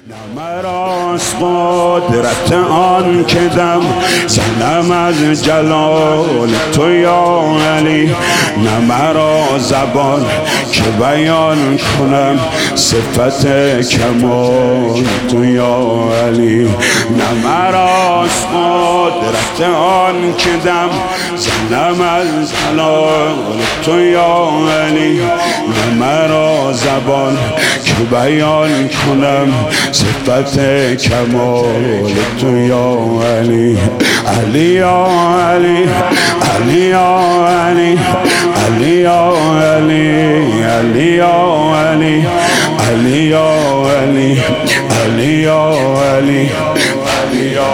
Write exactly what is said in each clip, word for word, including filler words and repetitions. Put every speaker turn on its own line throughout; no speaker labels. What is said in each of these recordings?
مراست قدرت آن که دم زنم از جلال تو یا علی، نه مرا زبان که بیان کنم صفت کمال تو یا علی، نه مراست قدرت آن که دم زنم از جلال تو یا علی، نه مرا زبان که بیان کنم صفت کمال تو یا علی. علی یا علی، علی یا علی، علی یا علی، علی یا علی، علی یا علی، علی یا علی، علی یا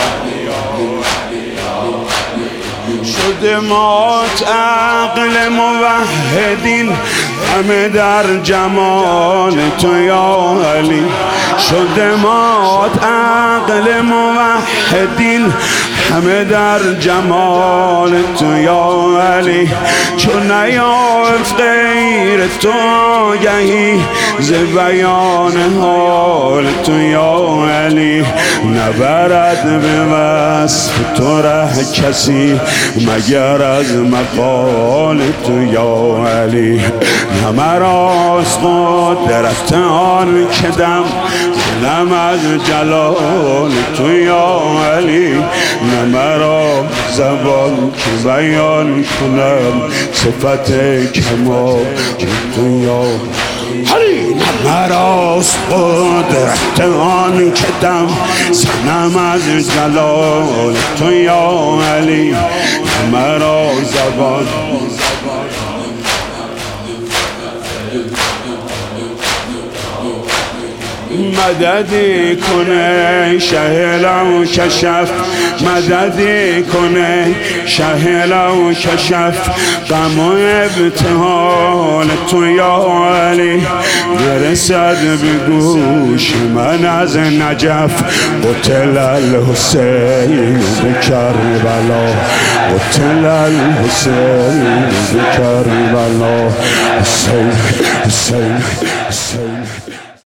شده مات عقل موحدین همه در جمال تو یا علی، شده مات عقل موحدین همه در جمال تو یا علی، چون نیافت غیر تو آگهی ز بیان حال تو یا علی، نبرد به وصف تو ره کسی مگر از مقال تو یا علی، نه مراست قدرت آن که دم دلم از جلال تو یا علی، نه مرا زبان که بیان کنم صفت کمال تو یا علی، نه مراست قدرت آن که دم زنم از جلال تو یا علی، نه مرا زبان مددی کنه شه لو کشف، مددی کنه شه لو کشف غم و ابتهال تو یا علی، برسد به گوش من از نجف قتل الحسین به کربلا، قتل الحسین به کربلا، حسین حسین حسین